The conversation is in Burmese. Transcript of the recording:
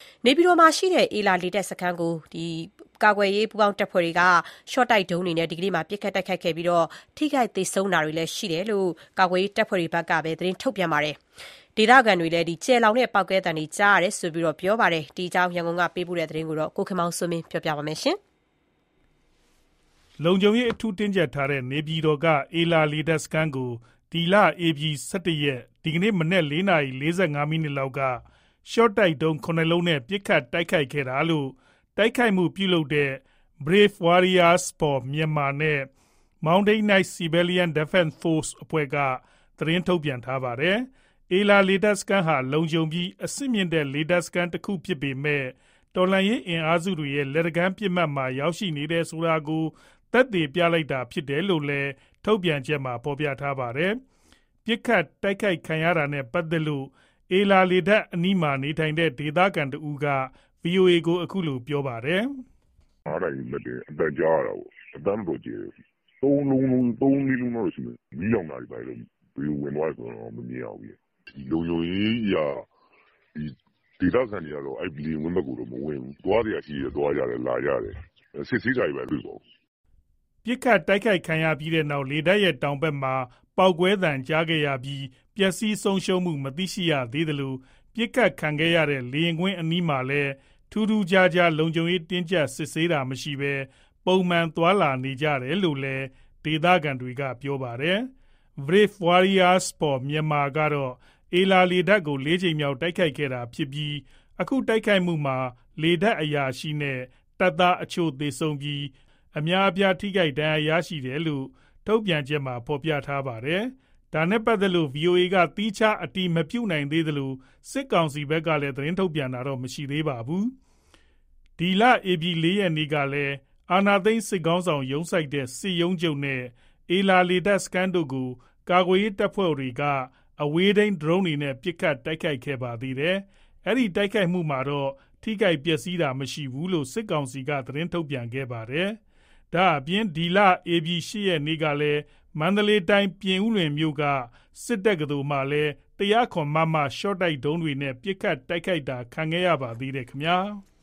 နေပြည်တော်မှာရှိတဲ့အေလာလေတပ်စခန်းကိုကာကွယ်ရေးပူးပေါင်းတပ်ဖွဲ့တွေကရှော့တိုက်ဒုံးတွေနဲ့ဒီကနေ့မှာပစ်ခတ်တိုက်ခိုက်ခဲ့ပြီးထိခိုက်သေဆုံးတာတွေလည်းရှိတယ်လို့ကာကွယ်ရေးတပ်ဖွဲ့တွေဘက်ကပဲသတင်းထုတ်ပြန်ပါတယ်။ဒေသခံတွေလည်းကျယ်လောင်တဲ့ပေါက်ကွဲသံတွေကြားရတယ်ဆိုပြီးပြောပါတယ်။ဒီအကြောင်းရန်ကုန်ကပေးပို့တဲ့သတင်းကိုကိုခင်မောင်စိုးမင်းပြောပြပါမယ်။လုံခြုံရေးအထူးတင်းကျပ်ထားတဲ့နေပြည်တော်ကအေလာလေတပ်စခန်းကိုဒီလ ဧပြီ 17 ရက်ဒီကနေ့မနက် 4:45 လောက်ကရှော့တိုက်ဒုံး 7 လုံးနဲ့ပစ်ခတ်တိုက်ခိုက်ခဲ့တာလို့တိုက်ခိုက်မှုပြုလုပ်တဲ့ Brave Warriors for Myanmar နဲ့ Mount Knight Civilian Defense Force အဖွဲ့ကသတင်းထုတ်ပြန်ထားပါတယ်။ အေလာလေတပ်စခန်းဟာလုံခြုံပြီးအဆင့်မြင့်တဲ့လေတပ်စခန်းတစ်ခုဖြစ်ပေမဲ့တော်လှန်ရေးအင်အားစုတွေရဲ့လက်တကမ်းပစ်မှတ်မှာရောက်ရှိနေတယ်ဆိုတာကိုသက်သေပြလိုက်တာဖြစ်တယ်လို့လည်းထုတ်ပြန်ချက်မှာဖော်ပြထားပါတယ်။ပစ်ခတ်တိုက်ခိုက်ခံရတာနဲ့ပတ်သက်လို့အေလာလေတပ်အနီးမှာနေထိုင်တဲ့ဒေသခံတဦးက VOA ကိုအခုလိုပြောပါတယ်။ "အားတိုင်းလက်တယ်အတန်ကြားရတာပေါ့အတန်းတော့ကျယ်သုံးလေးလုံးတော့ရှိမယ်မီးလောင်တာတွေပဲဘေးဝင်သွားတယ်ဆိုတော့မမြင်ရဘူးလုံခြုံရေးအရာဒေသခံတွေကတော့အဲ့လေဝင်းဘက်ကိုတော့မဝင်ဘူးသွားစရာရှိတယ်သွားကြတယ်လာကြတယ်စစ်ဆေးတာတွေပဲတွေ့ပါဘူးပစ်ခတ်တိုက်ခိုက်ခံရပြီးနောက်လေတပ်ရဲ့တောင်ဘက်မှာပေါက်ကွဲသံကြားခဲ့ရပြီးပျက်စီးဆုံးရှုံးမှုမသိရှိရသေးသလိုပစ်ခတ်ခံခဲ့ရတဲ့လေယာဉ်ကွင်းအနီးမှာလည်းထူးထူးခြားခြားလုံခြုံရေးတင်းကျပ်စစ်ဆေးတာမရှိဘဲပုံမှန်သွားလာနေကြတယ်လို့လည်းဒေသခံတွေကပြောပါတယ်။ Brave Warriors for Myanmar ကတော့အေလာလေတပ်ကို4 ကြိမ်မြောက်တိုက်ခိုက်ခဲ့တာဖြစ်ပြီးအခုတိုက်ခိုက်မှုမှာလေတပ်အရာရှိနဲ့တပ်သားအချို့သေဆုံးပြီးအများအပြားထိခိုက်ဒဏ်ရာရရှိတယ်လို့ထုတ်ပြန်ချက်မှာဖော်ပြထားပါတယ်။ဒါနဲ့ပတ်သက်လို့ VOA ကသီးခြားအတည်မပြုနိုင်သေးသလိုစစ်ကောင်စီဘက်ကလည်းသတင်းထုတ်ပြန်တာတော့မရှိသေးပါဘူး။ဒီလ ဧပြီ 4 ရက်နေ့ကလည်းအာဏာသိမ်းစစ်ခေါင်းဆောင်ရုံးစိုက်တဲ့စစ်ရုံးချုပ်နဲ့အေလာလေတပ်စခန်းတို့ကိုကာကွယ်ရေးတပ်ဖွဲ့တွေကအဝေးထိန်းဒရုန်းတွေနဲ့ပစ်ခတ်တိုက်ခိုက်ခဲ့ပါသေးတယ်။အဲဒီတိုက်ခိုက်မှုမှာတော့ထိခိုက်ပျက်စီးတာမရှိဘူးလို့စစ်ကောင်စီကသတင်းထုတ်ပြန်ခဲ့ပါတယ်။ဒါအပြင်ဒီလ ဧပြီ 8 ရက်နေ့ကလည်းမန္တလေးတိုင်းပြင်ဦးလွင်မြို့ကစစ်တက္ကသိုလ်မှာလည်း109 မမရှော့တိုက်ဒုံးတွေနဲ့ပစ်ခတ်တိုက်ခိုက်တာခံခဲ့ရပါသေးတယ်ခင်ဗျာ။